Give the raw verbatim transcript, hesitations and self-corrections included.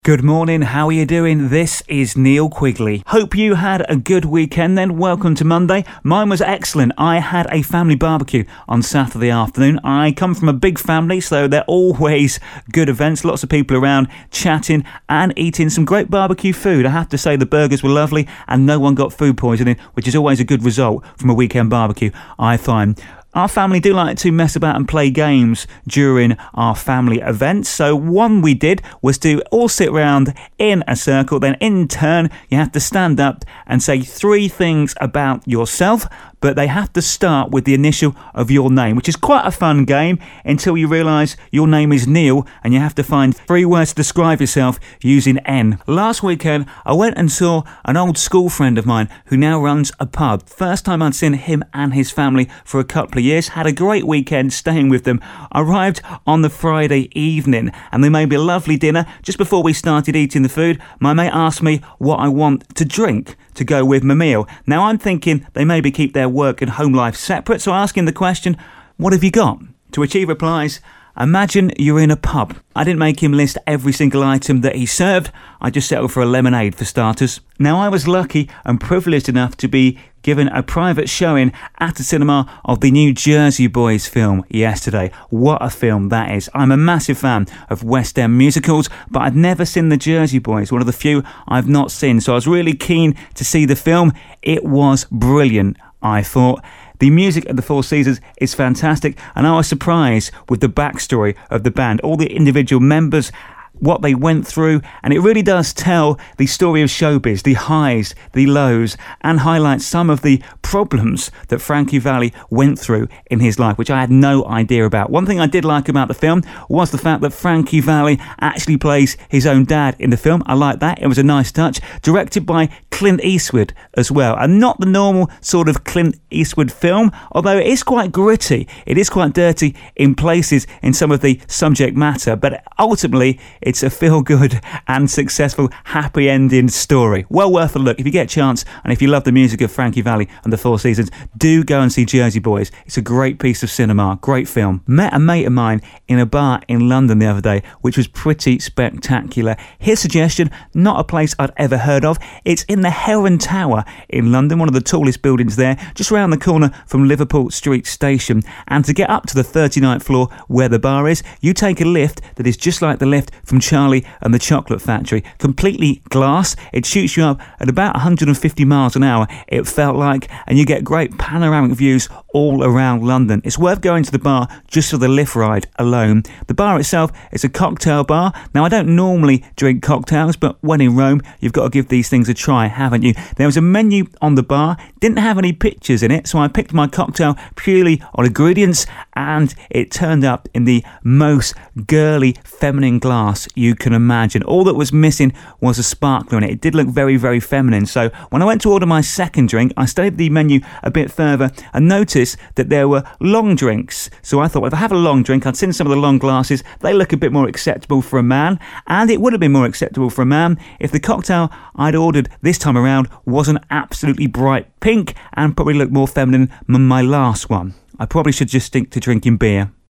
Good morning, how are you doing? This is Neil Quigley. Hope you had a good weekend then. Welcome to Monday. Mine was excellent. I had a family barbecue on Saturday afternoon. I come from a big family, so they're always good events. Lots of people around chatting and eating some great barbecue food. I have to say the burgers were lovely and no one got food poisoning, which is always a good result from a weekend barbecue, I find. Our family do like to mess about and play games during our family events. So one we did was to all sit around in a circle. Then in turn, you have to stand up and say three things about yourself, but they have to start with the initial of your name, which is quite a fun game until you realise your name is Neil and you have to find three words to describe yourself using N. Last weekend, I went and saw an old school friend of mine who now runs a pub. First time I'd seen him and his family for a couple of years. Had a great weekend staying with them. Arrived on the Friday evening and they made me a lovely dinner. Just before we started eating the food, my mate asked me what I want to drink to go with my meal. Now I'm thinking they maybe keep their work and home life separate, so I ask him the question, what have you got? To which he replies, imagine you're in a pub. I didn't make him list every single item that he served. I just settled for a lemonade for starters. Now I was lucky and privileged enough to be given a private showing at the cinema of the new Jersey Boys film yesterday. What a film that is. I'm a massive fan of West End musicals, but I'd never seen the Jersey Boys, one of the few I've not seen. So I was really keen to see the film. It was brilliant, I thought. The music of the Four Seasons is fantastic, and I was surprised with the backstory of the band, all the individual members, what they went through, and it really does tell the story of showbiz, the highs, the lows, and highlights some of the problems that Frankie Valli went through in his life, which I had no idea about. One thing I did like about the film was the fact that Frankie Valli actually plays his own dad in the film. I like that. It was a nice touch. Directed by Clint Eastwood as well, and not the normal sort of Clint Eastwood film, although it is quite gritty. It is quite dirty in places in some of the subject matter, but ultimately it's a feel-good and successful happy ending story. Well worth a look if you get a chance, and if you love the music of Frankie Valli and the Four Seasons, do go and see Jersey Boys. It's a great piece of cinema, great film. Met a mate of mine in a bar in London the other day, which was pretty spectacular. His suggestion, not a place I'd ever heard of. It's in the Heron Tower in London, one of the tallest buildings there, just around the corner from Liverpool Street Station. And to get up to the thirty-ninth floor where the bar is, you take a lift that is just like the lift from Charlie and the Chocolate Factory. Completely glass. It shoots you up at about one hundred fifty miles an hour, it felt like, and you get great panoramic views all around London. It's worth going to the bar just for the lift ride alone. The bar itself is a cocktail bar. Now, I don't normally drink cocktails, but when in Rome, you've got to give these things a try, haven't you? There was a menu on the bar, didn't have any pictures in it, so I picked my cocktail purely on ingredients, and it turned up in the most girly, feminine glass you can imagine. All that was missing was a sparkler in it. It did look very, very feminine. So when I went to order my second drink, I studied the menu a bit further and noticed that there were long drinks. So I thought, if I have a long drink, I'd seen some of the long glasses. They look a bit more acceptable for a man, and it would have been more acceptable for a man if the cocktail I'd ordered this time around wasn't absolutely bright pink and probably looked more feminine than my last one. I probably should just stick to drinking beer.